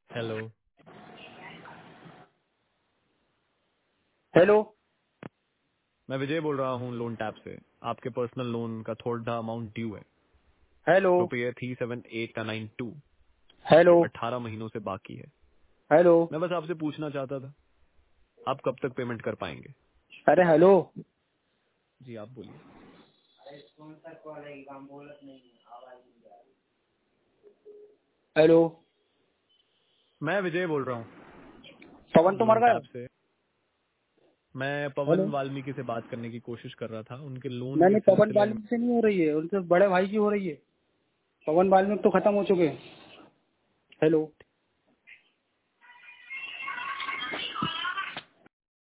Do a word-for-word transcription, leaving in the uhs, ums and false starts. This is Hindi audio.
हेलो। हेलो। मैं विजय बोल रहा हूँ लोन टैब से। आपके पर्सनल लोन का थोड़ा अमाउंट ड्यू है। हेलो। रुपये three seven eight nine two hello. जो अठारह महीनों से बाकी है। हेलो। मैं बस आपसे पूछना चाहता था आप कब तक पेमेंट कर पाएंगे। अरे हेलो। जी आप बोलिए। हेलो। मैं विजय बोल रहा हूँ पवन तो मर लोन गया। टैब से। मैं पवन हेलो। वाल्मीकि से बात करने की कोशिश कर रहा था उनके लोन नहीं के नहीं, पवन सिलसिले में। वाल्मीकि से नहीं हो रही है, उनसे बड़े भाई की हो रही है। पवन वाल्मीकि तो खत्म हो चुके हैं। हेलो।